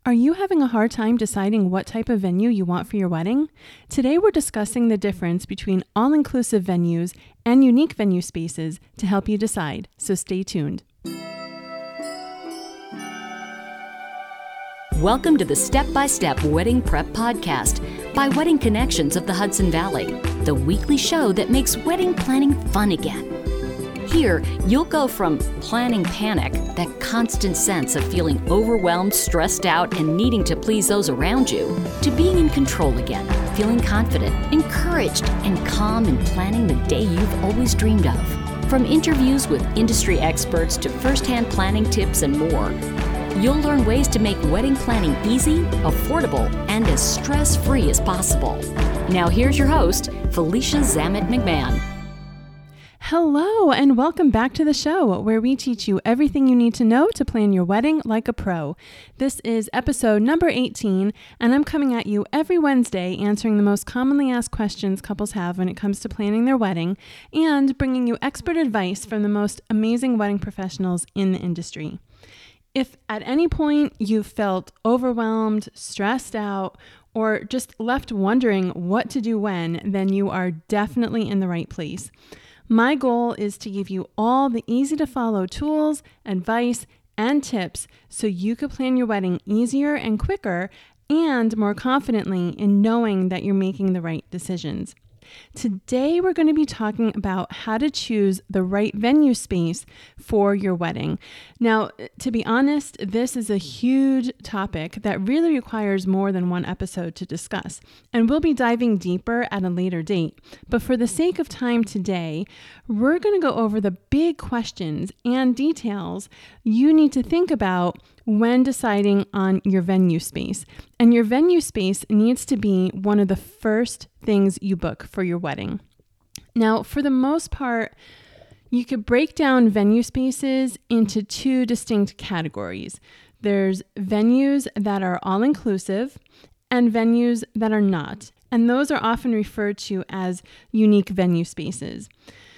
Are you having a hard time deciding what type of venue you want for your wedding? Today we're discussing the difference between all-inclusive venues and unique venue spaces to help you decide, so stay tuned. Welcome to the Step-by-Step Wedding Prep Podcast by Wedding Connections of the Hudson Valley, the weekly show that makes wedding planning fun again. Here, you'll go from planning panic, that constant sense of feeling overwhelmed, stressed out, and needing to please those around you, to being in control again, feeling confident, encouraged, and calm in planning the day you've always dreamed of. From interviews with industry experts to first-hand planning tips and more, you'll learn ways to make wedding planning easy, affordable, and as stress-free as possible. Now here's your host, Felicia Zamet McMahon. Hello, and welcome back to the show where we teach you everything you need to know to plan your wedding like a pro. This is episode number 18, and I'm coming at you every Wednesday answering the most commonly asked questions couples have when it comes to planning their wedding and bringing you expert advice from the most amazing wedding professionals in the industry. If at any point you felt overwhelmed, stressed out, or just left wondering what to do when, then you are definitely in the right place. My goal is to give you all the easy to follow tools, advice, and tips so you could plan your wedding easier and quicker and more confidently in knowing that you're making the right decisions. Today, we're going to be talking about how to choose the right venue space for your wedding. Now, to be honest, this is a huge topic that really requires more than one episode to discuss, and we'll be diving deeper at a later date. But for the sake of time today, we're going to go over the big questions and details you need to think about when deciding on your venue space. And your venue space needs to be one of the first things you book for your wedding. Now, for the most part, you could break down venue spaces into two distinct categories. There's venues that are all-inclusive and venues that are not. And those are often referred to as unique venue spaces.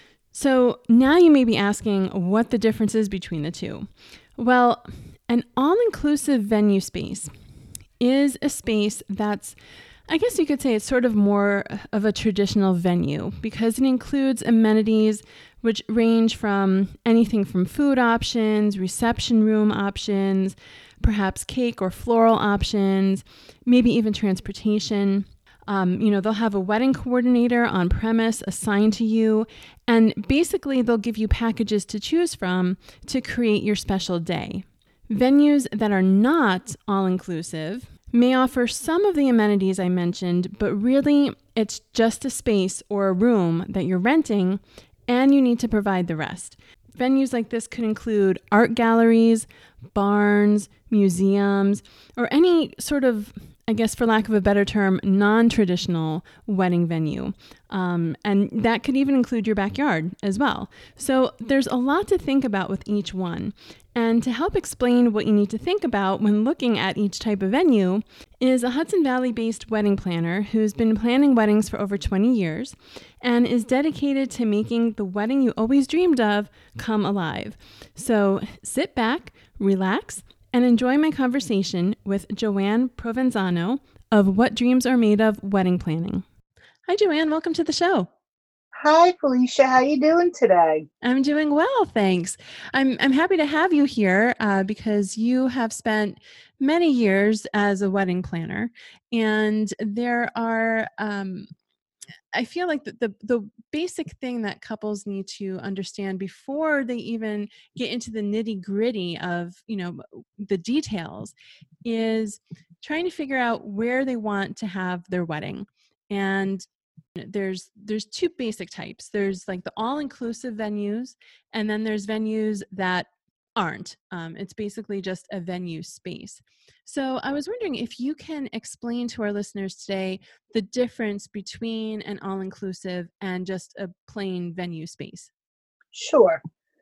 So now you may be asking what the difference is between the two. Well, an all-inclusive venue space is a space that's, I guess you could say it's sort of more of a traditional venue because it includes amenities which range from anything from food options, reception room options, perhaps cake or floral options, maybe even transportation. They'll have a wedding coordinator on premise assigned to you, and basically they'll give you packages to choose from to create your special day. Venues that are not all-inclusive may offer some of the amenities I mentioned, but really it's just a space or a room that you're renting, and you need to provide the rest. Venues like this could include art galleries, barns, museums, or any sort of, I guess for lack of a better term, non-traditional wedding venue. And that could even include your backyard as well. So there's a lot to think about with each one. And to help explain what you need to think about when looking at each type of venue is a Hudson Valley-based wedding planner who's been planning weddings for over 20 years and is dedicated to making the wedding you always dreamed of come alive. So sit back, relax, and enjoy my conversation with Joanne Provenzano of What Dreams Are Made Of Wedding Planning. Hi, Joanne. Welcome to the show. Hi, Felicia. How you doing today? I'm doing well, thanks. I'm happy to have you here because you have spent many years as a wedding planner, and there are I feel like the basic thing that couples need to understand before they even get into the nitty-gritty of, the details is trying to figure out where they want to have their wedding. And there's two basic types. There's like the all-inclusive venues, and then there's venues that aren't. It's basically just a venue space. So I was wondering if you can explain to our listeners today the difference between an all-inclusive and just a plain venue space. Sure.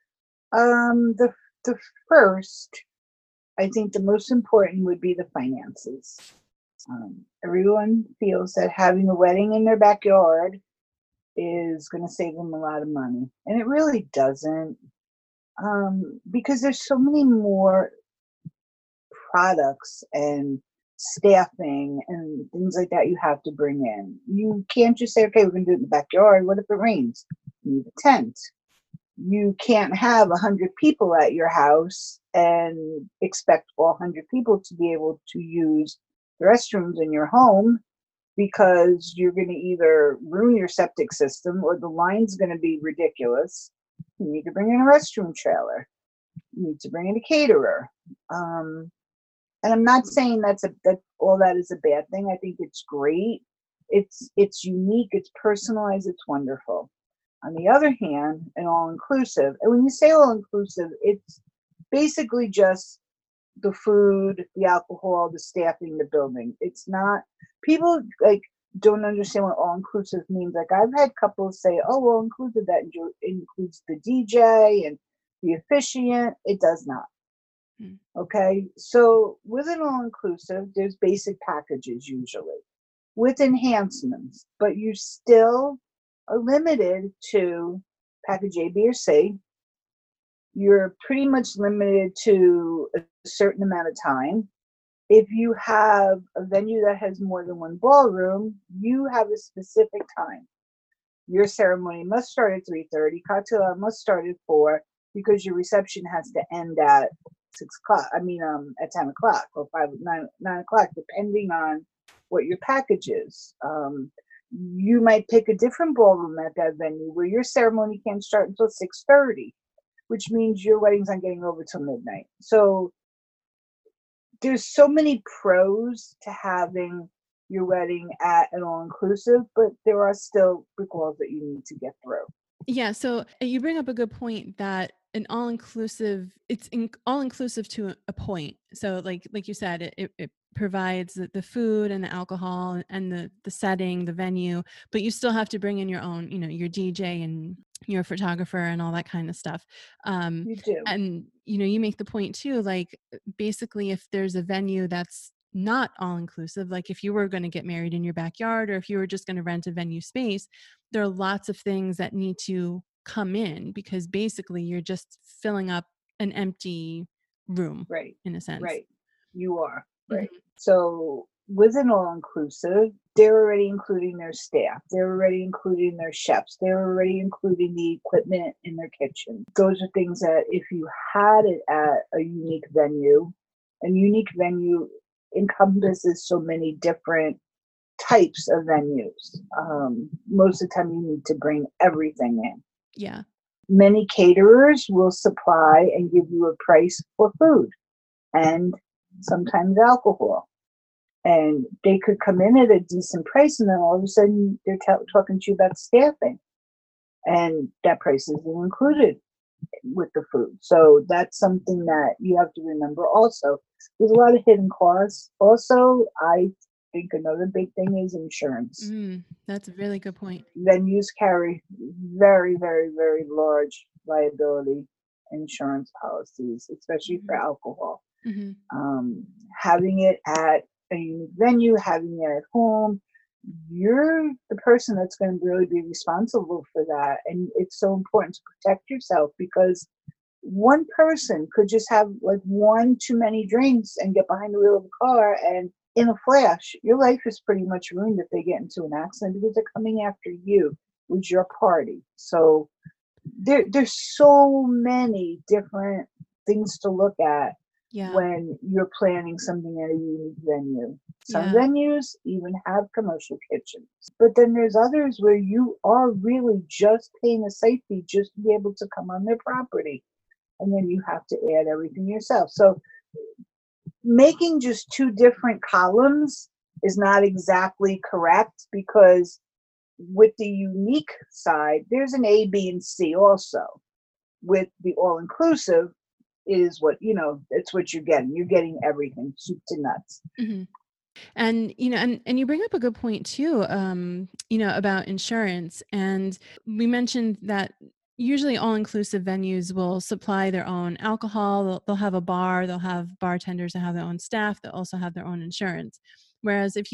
The first, I think the most important would be the finances. Everyone feels that having a wedding in their backyard is going to save them a lot of money, and it really doesn't, because there's so many more products and staffing and things like that you have to bring in. You can't just say, okay, we're going to do it in the backyard. What if it rains? You need a tent. You can't have 100 people at your house and expect all 100 people to be able to use the restrooms in your home, because you're going to either ruin your septic system or the line's going to be ridiculous. You need to bring in a restroom trailer. You need to bring in a caterer. And I'm not saying that all that is a bad thing. I think it's great. It's unique. It's personalized. It's wonderful. On the other hand, an all-inclusive, and when you say all-inclusive, it's basically just the food, the alcohol, the staffing, the building. It's not, people like don't understand what all-inclusive means. Like I've had couples say, oh, well, inclusive, that includes the DJ and the officiant. It does not. Okay, so with an all-inclusive, there's basic packages usually with enhancements, but you still are limited to package A, B, or C. You're pretty much limited to a certain amount of time. If you have a venue that has more than one ballroom, you have a specific time. Your ceremony must start at 3:30, cocktail hour must start at 4, because your reception has to end at 6 o'clock. At 10 o'clock or 9 o'clock, depending on what your package is. You might pick a different ballroom at that venue where your ceremony can't start until 6:30, which means your wedding's not getting over till midnight. So there's so many pros to having your wedding at an all-inclusive, but there are still brick walls that you need to get through. Yeah, so you bring up a good point that an all-inclusive, it's all-inclusive to a point. So like you said, it provides the food and the alcohol and the setting, the venue, but you still have to bring in your own, your DJ and your photographer and all that kind of stuff. You do. And, you make the point too, like basically if there's a venue that's not all-inclusive, like if you were going to get married in your backyard or if you were just going to rent a venue space, there are lots of things that need to come in, because basically you're just filling up an empty room, right, in a sense. Right. You are. Right. Mm-hmm. So with an all-inclusive, they're already including their staff. They're already including their chefs. They're already including the equipment in their kitchen. Those are things that if you had it at a unique venue encompasses so many different types of venues. Most of the time you need to bring everything in. Yeah. Many caterers will supply and give you a price for food and sometimes alcohol. And they could come in at a decent price, and then all of a sudden they're talking to you about staffing. And that price isn't included with the food. So that's something that you have to remember also. There's a lot of hidden costs. Also, I think another big thing is insurance. That's a really good point. Venues carry very, very, very large liability insurance policies, especially for alcohol. Having it at a unique venue, having it at home, you're the person that's going to really be responsible for that. And it's so important to protect yourself, because one person could just have like one too many drinks and get behind the wheel of a car, and in a flash, your life is pretty much ruined if they get into an accident, because they're coming after you with your party. So there's so many different things to look at when you're planning something at a unique venue. Some venues even have commercial kitchens, but then there's others where you are really just paying a site fee just to be able to come on their property, and then you have to add everything yourself. So making just two different columns is not exactly correct, because with the unique side, there's an A, B, and C also. With the all-inclusive is what, it's what you're getting. You're getting everything, soup to nuts. Mm-hmm. And, and you bring up a good point too, about insurance. And we mentioned that usually all-inclusive venues will supply their own alcohol. They'll have a bar, they'll have bartenders that have their own staff, they'll also have their own insurance. Whereas if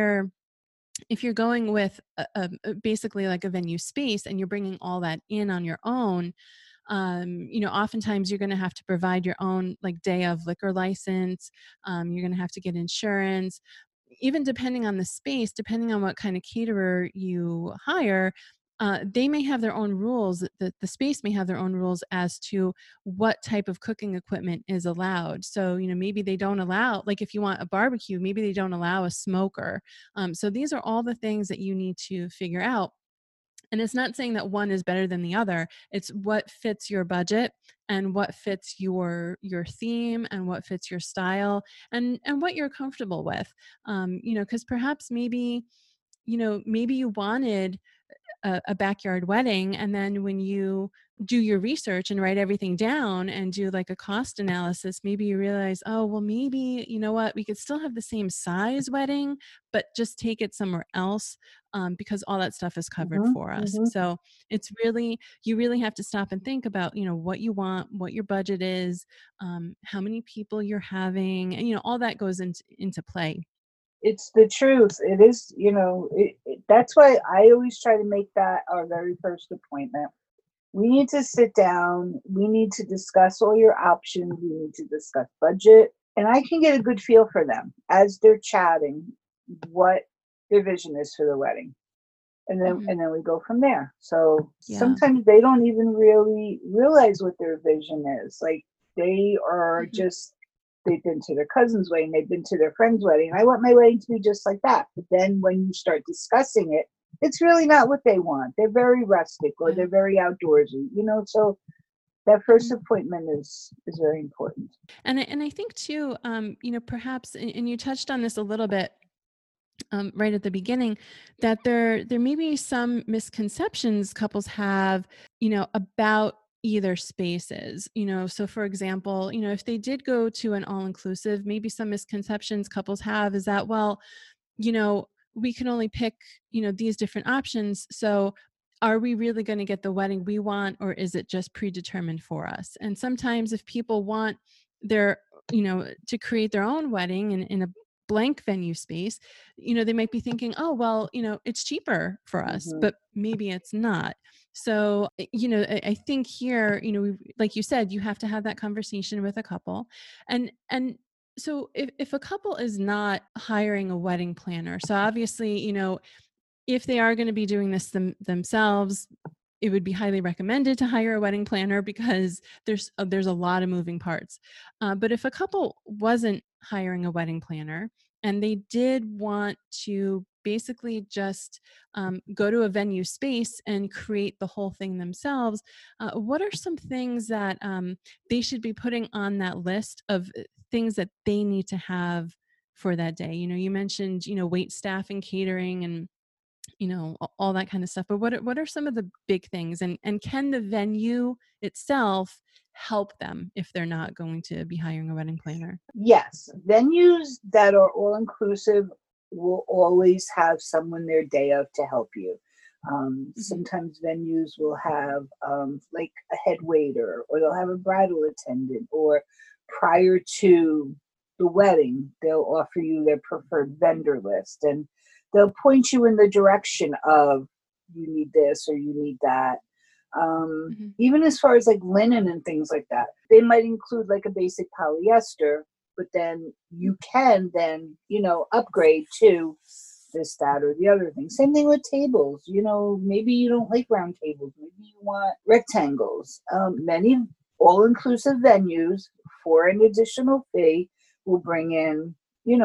you're going with basically like a venue space and you're bringing all that in on your own, Oftentimes you're going to have to provide your own like day of liquor license. You're going to have to get insurance. Even depending on the space, depending on what kind of caterer you hire, they may have their own rules. The space may have their own rules as to what type of cooking equipment is allowed. So, maybe they don't allow, like if you want a barbecue, maybe they don't allow a smoker. So these are all the things that you need to figure out. And it's not saying that one is better than the other. It's what fits your budget and what fits your theme and what fits your style and what you're comfortable with. Because perhaps maybe you wanted a backyard wedding, and then when you do your research and write everything down and do like a cost analysis, maybe you realize, oh well, maybe you know what, we could still have the same size wedding but just take it somewhere else, because all that stuff is covered Mhm, for us. mhm. So you really have to stop and think about what you want, what your budget is, how many people you're having, and all that goes into play. It's the truth. It is, that's why I always try to make that our very first appointment. We need to sit down. We need to discuss all your options. We need to discuss budget. And I can get a good feel for them as they're chatting what their vision is for the wedding. Hmm. And then we go from there. So Yeah. sometimes they don't even really realize what their vision is. Like they are Hmm. just they've been to their cousin's wedding, they've been to their friend's wedding. I want my wedding to be just like that. But then when you start discussing it, it's really not what they want. They're very rustic or Yeah. they're very outdoorsy, so that first Hmm. appointment is very important. And I think too, perhaps, and you touched on this a little bit, right at the beginning, that there may be some misconceptions couples have, about either spaces. So for example, if they did go to an all-inclusive, maybe some misconceptions couples have is that, well, you know, we can only pick, these different options. So are we really going to get the wedding we want, or is it just predetermined for us? And sometimes if people want their, to create their own wedding in a blank venue space, they might be thinking, oh, well, it's cheaper for us, Hmm. but maybe it's not. So, I think here, like you said, you have to have that conversation with a couple. And so if a couple is not hiring a wedding planner, so obviously, if they are going to be doing this themselves, it would be highly recommended to hire a wedding planner because there's a lot of moving parts. But if a couple wasn't hiring a wedding planner and they did want to basically just go to a venue space and create the whole thing themselves, what are some things that they should be putting on that list of things that they need to have for that day? You mentioned, wait staff and catering and all that kind of stuff. But what are some of the big things, and can the venue itself help them if they're not going to be hiring a wedding planner? Yes, venues that are all inclusive will always have someone there day of to help you. Hmm. Sometimes venues will have like a head waiter, or they'll have a bridal attendant, or prior to the wedding, they'll offer you their preferred vendor list and they'll point you in the direction of you need this or you need that. Hmm. Even as far as like linen and things like that, they might include like a basic polyester, but then you can then, upgrade to this, that, or the other thing. Same thing with tables. Maybe you don't like round tables. Maybe you want rectangles. Many all-inclusive venues for an additional fee will bring in,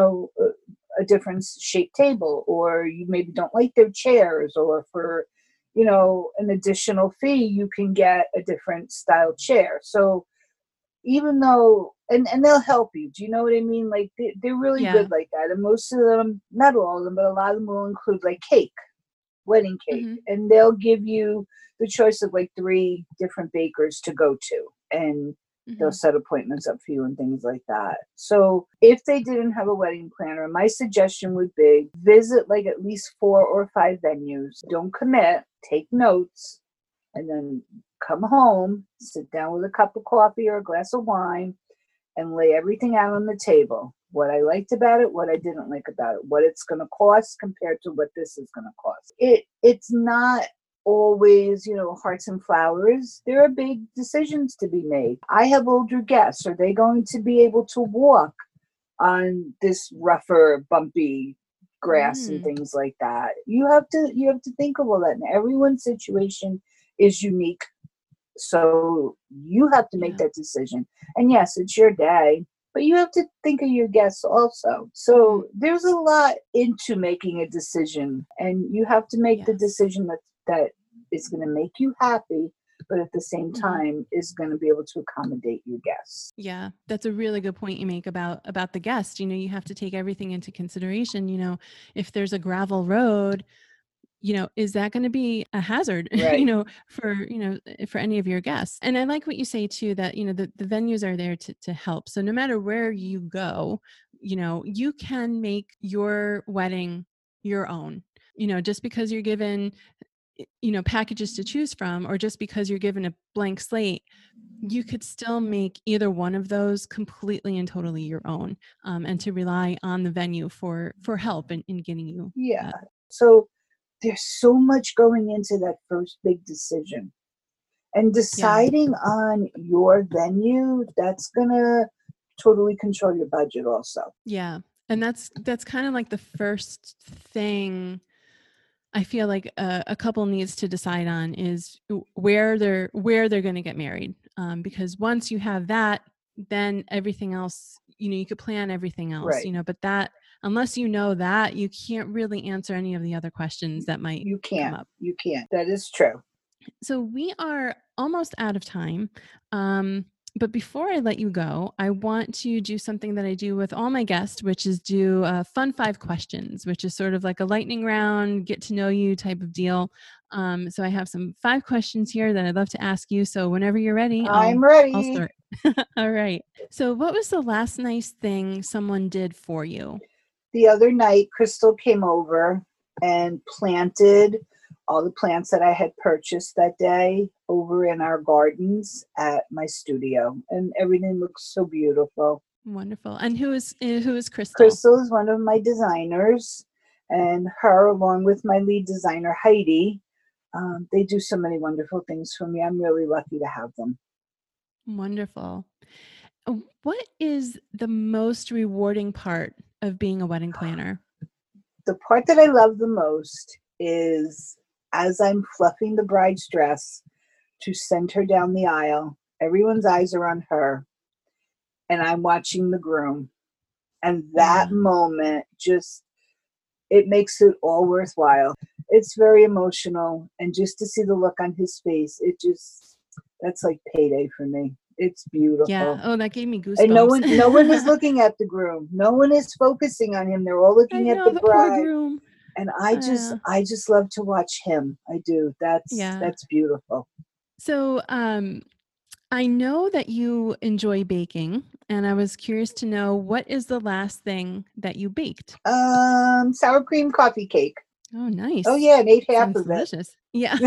a different shaped table, or you maybe don't like their chairs, or for, an additional fee, you can get a different style chair. So even though and they'll help you, do you know what I mean? Like they're really Yeah. good like that, and most of them, not all of them, but a lot of them will include like cake, wedding cake, Hmm. and they'll give you the choice of like three different bakers to go to, and they'll Hmm. set appointments up for you and things like that. So if they didn't have a wedding planner, my suggestion would be visit like at least 4 or 5 venues. Don't commit, take notes, and then come home, sit down with a cup of coffee or a glass of wine, and lay everything out on the table. What I liked about it, what I didn't like about it, what it's going to cost compared to what this is going to cost. It's not always, hearts and flowers. There are big decisions to be made. I have older guests. Are they going to be able to walk on this rougher, bumpy grass and things like that? You have to think of all that. And everyone's situation is unique. So you have to make that decision. And yes, it's your day, but you have to think of your guests also. So there's a lot into making a decision, and you have to make the decision that is going to make you happy, but at the same time is going to be able to accommodate your guests. Yeah, that's a really good point you make about the guest. You have to take everything into consideration. If there's a gravel road, is that going to be a hazard, Right. for any of your guests? And I like what you say too, that, the venues are there to help. So no matter where you go, you can make your wedding your own, just because you're given, packages to choose from, or just because you're given a blank slate, you could still make either one of those completely and totally your own, and to rely on the venue for help in getting you. Yeah. So there's so much going into that first big decision, and deciding on your venue, that's going to totally control your budget also. Yeah. And that's kind of like the first thing I feel like a couple needs to decide on, is where they're going to get married. Because once you have that, then everything else, you could plan everything else, Right. but that, unless you know that, you can't really answer any of the other questions that might come up. You can't. That is true. So we are almost out of time. But before I let you go, I want to do something that I do with all my guests, which is do fun 5 questions, which is sort of like a lightning round, get to know you type of deal. So I have some 5 questions here that I'd love to ask you. So whenever you're ready, I'm ready. I'll start. All right. So what was the last nice thing someone did for you? The other night, Crystal came over and planted all the plants that I had purchased that day over in our gardens at my studio, and everything looks so beautiful. Wonderful. And who is Crystal? Crystal is one of my designers, and her, along with my lead designer, Heidi, they do so many wonderful things for me. I'm really lucky to have them. Wonderful. What is the most rewarding part of being a wedding planner? The part that I love the most is as I'm fluffing the bride's dress to send her down the aisle, everyone's eyes are on her, and I'm watching the groom. And that moment it makes it all worthwhile. It's very emotional. And just to see the look on his face, that's like payday for me. It's beautiful. Yeah. Oh, that gave me goosebumps. And no one is looking at the groom. No one is focusing on him. They're all looking at the bride. Poor groom. And I just love to watch him. I do. That's beautiful. So, I know that you enjoy baking, and I was curious to know, what is the last thing that you baked? Sour cream coffee cake. Oh, nice. Oh yeah, and ate half Sounds of delicious. it. Yeah.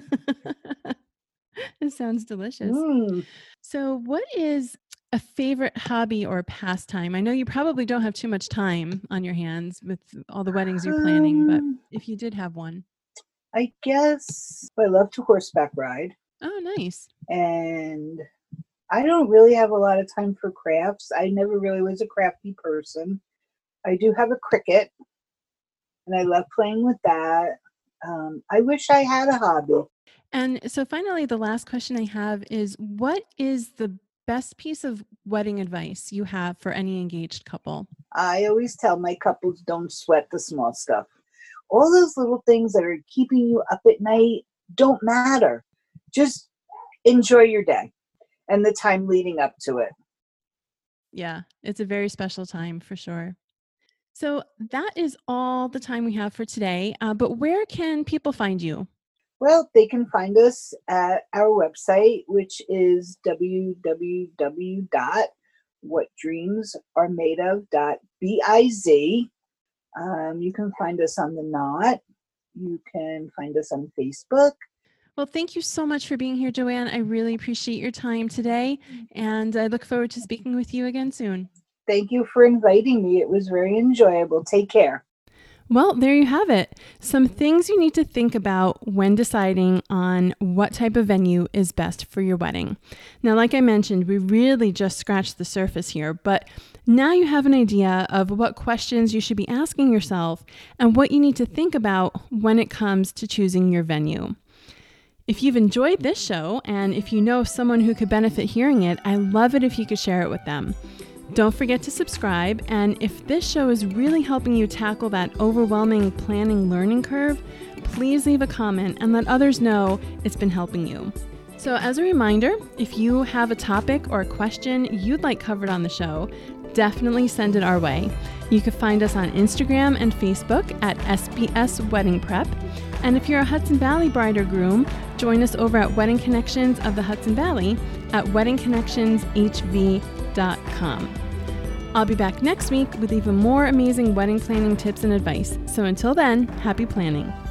It sounds delicious. So what is a favorite hobby or pastime? I know you probably don't have too much time on your hands with all the weddings you're planning, but if you did have one. I guess I love to horseback ride. Oh, nice. And I don't really have a lot of time for crafts. I never really was a crafty person. I do have a Cricut, and I love playing with that. I wish I had a hobby. And so finally, the last question I have is, what is the best piece of wedding advice you have for any engaged couple? I always tell my couples, don't sweat the small stuff. All those little things that are keeping you up at night don't matter. Just enjoy your day and the time leading up to it. Yeah, it's a very special time for sure. So that is all the time we have for today. But where can people find you? Well, they can find us at our website, which is www.whatdreamsareMadeof.biz. You can find us on The Knot. You can find us on Facebook. Well, thank you so much for being here, Joanne. I really appreciate your time today, and I look forward to speaking with you again soon. Thank you for inviting me. It was very enjoyable. Take care. Well, there you have it. Some things you need to think about when deciding on what type of venue is best for your wedding. Now, like I mentioned, we really just scratched the surface here, but now you have an idea of what questions you should be asking yourself and what you need to think about when it comes to choosing your venue. If you've enjoyed this show and if you know someone who could benefit hearing it, I love it if you could share it with them. Don't forget to subscribe, and if this show is really helping you tackle that overwhelming planning learning curve, please leave a comment and let others know it's been helping you. So as a reminder, if you have a topic or a question you'd like covered on the show, definitely send it our way. You can find us on Instagram and Facebook at SBS Wedding Prep. And if you're a Hudson Valley bride or groom, join us over at Wedding Connections of the Hudson Valley at weddingconnectionshv.com. I'll be back next week with even more amazing wedding planning tips and advice. So until then, happy planning.